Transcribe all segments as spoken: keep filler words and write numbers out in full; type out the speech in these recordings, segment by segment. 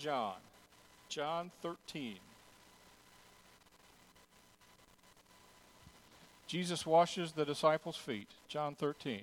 John. John thirteen. Jesus washes the disciples' feet. John thirteen.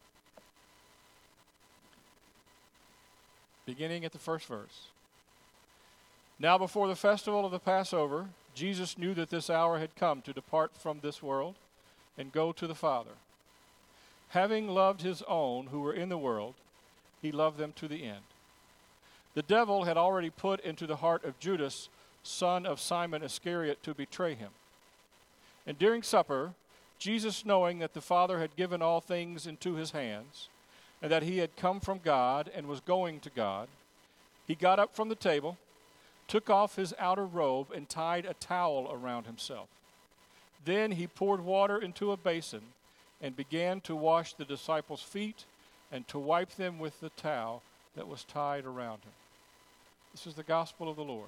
Beginning at the first verse. Now before the festival of the Passover, Jesus knew that this hour had come to depart from this world and go to the Father. Having loved his own who were in the world, he loved them to the end. The devil had already put into the heart of Judas, son of Simon Iscariot, to betray him. And during supper, Jesus, knowing that the Father had given all things into his hands, and that he had come from God and was going to God, he got up from the table, took off his outer robe, and tied a towel around himself. Then he poured water into a basin and began to wash the disciples' feet and to wipe them with the towel that was tied around him. This is the gospel of the Lord.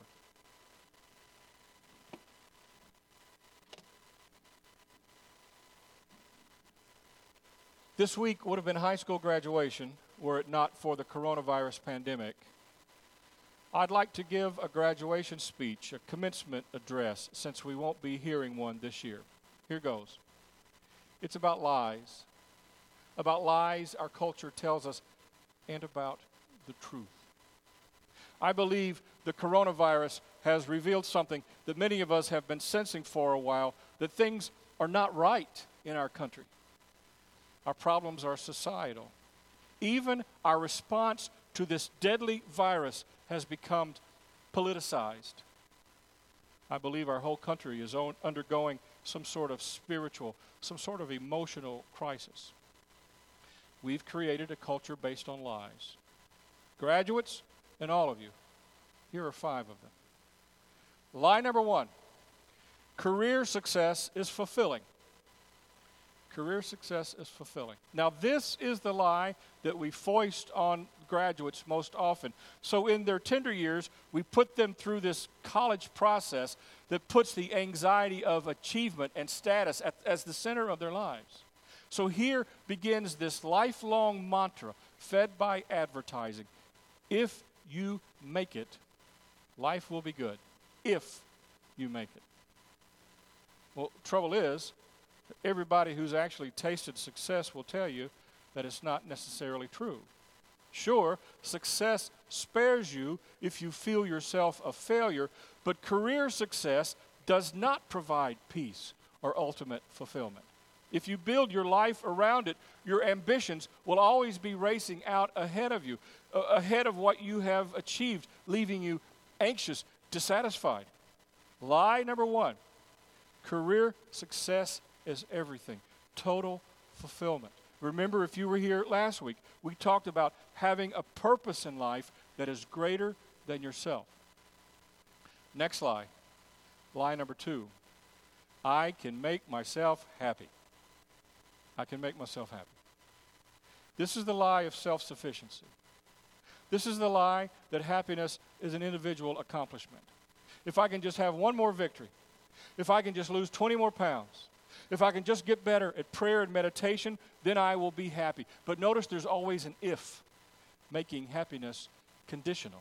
This week would have been high school graduation were it not for the coronavirus pandemic. I'd like to give a graduation speech, a commencement address, since we won't be hearing one this year. Here goes. It's about lies. About lies our culture tells us, and about the truth. I believe the coronavirus has revealed something that many of us have been sensing for a while, that things are not right in our country. Our problems are societal. Even our response to this deadly virus has become politicized. I believe our whole country is on, undergoing some sort of spiritual, some sort of emotional crisis. We've created a culture based on lies. Graduates, and all of you, here are five of them. Lie number one, career success is fulfilling. Career success is fulfilling. Now, this is the lie that we foist on graduates most often. So in their tender years, we put them through this college process that puts the anxiety of achievement and status at, as the center of their lives. So here begins this lifelong mantra fed by advertising. If you make it, life will be good. If you make it. Well, trouble is, everybody who's actually tasted success will tell you that it's not necessarily true. Sure, success spares you if you feel yourself a failure, but career success does not provide peace or ultimate fulfillment. If you build your life around it, your ambitions will always be racing out ahead of you, uh, ahead of what you have achieved, leaving you anxious, dissatisfied. Lie number one, career success is everything. Total fulfillment. Remember, if you were here last week, we talked about having a purpose in life that is greater than yourself. Next lie. Lie number two. I can make myself happy. I can make myself happy. This is the lie of self-sufficiency. This is the lie that happiness is an individual accomplishment. If I can just have one more victory, if I can just lose twenty more pounds, if I can just get better at prayer and meditation, then I will be happy. But notice there's always an if, making happiness conditional.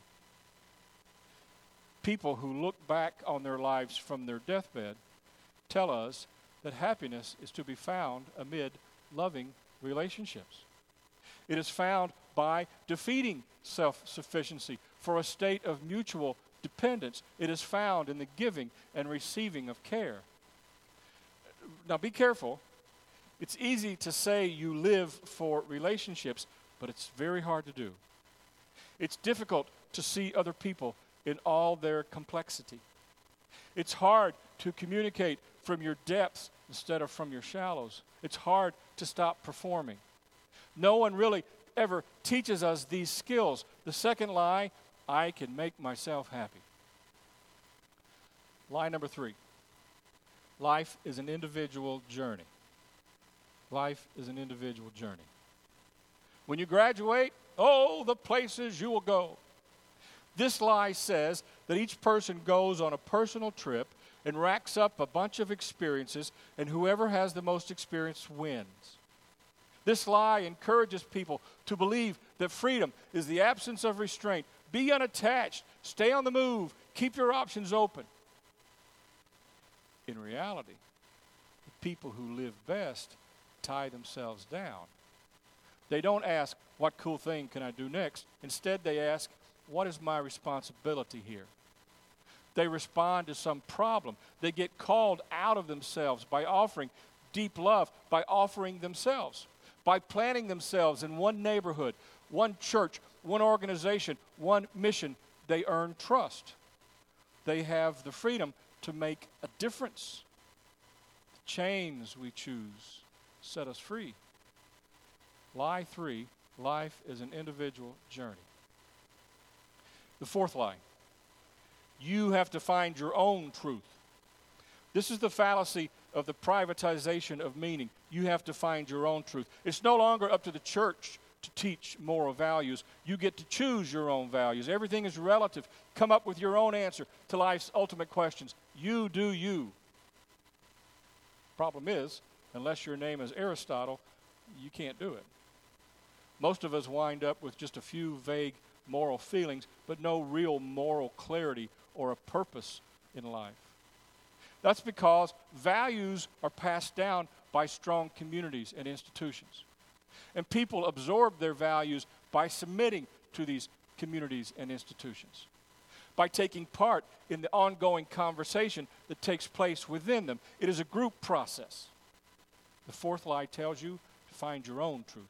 People who look back on their lives from their deathbed tell us that happiness is to be found amid loving relationships. It is found by defeating self-sufficiency for a state of mutual dependence. It is found in the giving and receiving of care. Now be careful. It's easy to say you live for relationships, but it's very hard to do. It's difficult to see other people in all their complexity. It's hard to communicate from your depths instead of from your shallows. It's hard to stop performing. No one really ever teaches us these skills. The second lie, I can make myself happy. Lie number three. Life is an individual journey. Life is an individual journey. When you graduate, oh, the places you will go. This lie says that each person goes on a personal trip and racks up a bunch of experiences, and whoever has the most experience wins. This lie encourages people to believe that freedom is the absence of restraint. Be unattached. Stay on the move. Keep your options open. In reality, the people who live best tie themselves down. They don't ask, what cool thing can I do next? Instead, they ask, what is my responsibility here? They respond to some problem. They get called out of themselves by offering deep love, by offering themselves, by planting themselves in one neighborhood, one church, one organization, one mission. They earn trust. They have the freedom to make a difference. The chains we choose set us free. Lie three, life is an individual journey. The fourth lie, you have to find your own truth. This is the fallacy of the privatization of meaning. You have to find your own truth. It's no longer up to the church to teach moral values. You get to choose your own values. Everything is relative. Come up with your own answer to life's ultimate questions. You do you. Problem is, unless your name is Aristotle, you can't do it. Most of us wind up with just a few vague moral feelings, but no real moral clarity or a purpose in life. That's because values are passed down by strong communities and institutions. And people absorb their values by submitting to these communities and institutions, by taking part in the ongoing conversation that takes place within them. It is a group process. The fourth lie tells you to find your own truth.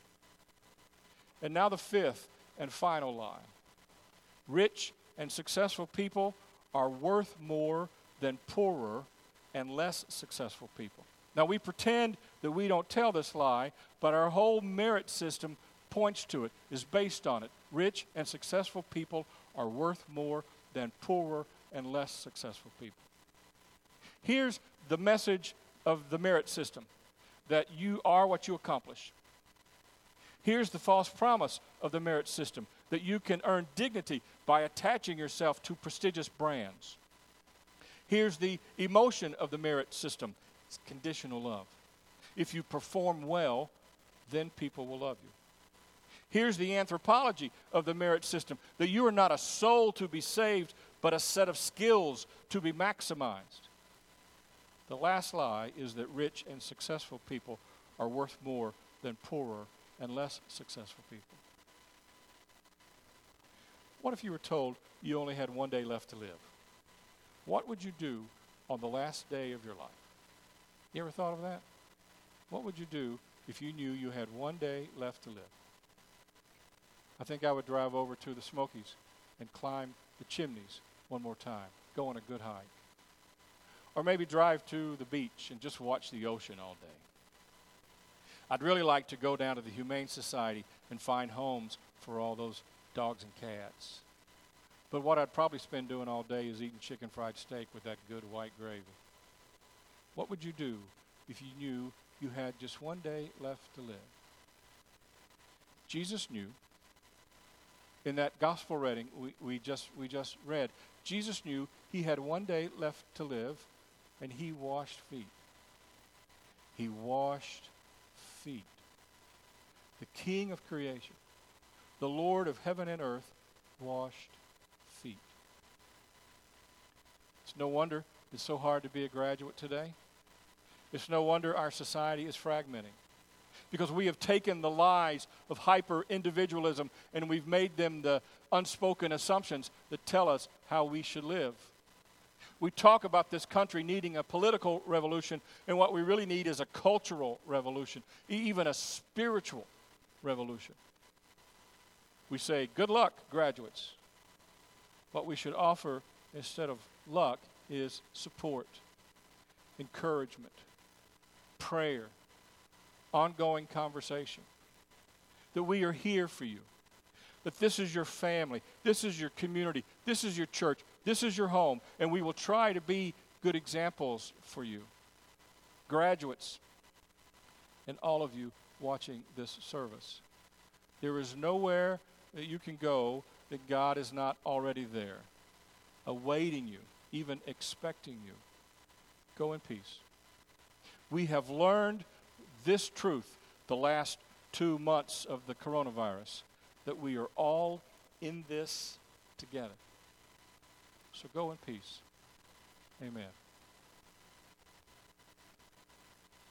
And now the fifth and final lie. Rich and successful people are worth more than poorer and less successful people. Now we pretend that we don't tell this lie, but our whole merit system points to it, is based on it. Rich and successful people are worth more than poorer and less successful people. Here's the message of the merit system, that you are what you accomplish. Here's the false promise of the merit system, that you can earn dignity by attaching yourself to prestigious brands. Here's the emotion of the merit system. It's conditional love. If you perform well, then people will love you. Here's the anthropology of the merit system, that you are not a soul to be saved, but a set of skills to be maximized. The last lie is that rich and successful people are worth more than poorer and less successful people. What if you were told you only had one day left to live? What would you do on the last day of your life? You ever thought of that? What would you do if you knew you had one day left to live? I think I would drive over to the Smokies and climb the chimneys one more time, go on a good hike. Or maybe drive to the beach and just watch the ocean all day. I'd really like to go down to the Humane Society and find homes for all those dogs and cats. But what I'd probably spend doing all day is eating chicken fried steak with that good white gravy. What would you do if you knew you had just one day left to live? Jesus knew. In that gospel reading we, we just we just read, Jesus knew he had one day left to live, and he washed feet. He washed feet. The King of creation, the Lord of heaven and earth, washed feet. It's no wonder it's so hard to be a graduate today. It's no wonder our society is fragmenting, because we have taken the lies of hyper-individualism and we've made them the unspoken assumptions that tell us how we should live. We talk about this country needing a political revolution, and what we really need is a cultural revolution, even a spiritual revolution. We say, good luck, graduates. What we should offer instead of luck is support, encouragement, prayer, ongoing conversation. That we are here for you. That this is your family, this is your community, this is your church, this is your home, and we will try to be good examples for you. Graduates, and all of you watching this service, there is nowhere that you can go that God is not already there, awaiting you, even expecting you. Go in peace. We have learned this truth the last two months of the coronavirus, that we are all in this together. So go in peace. Amen.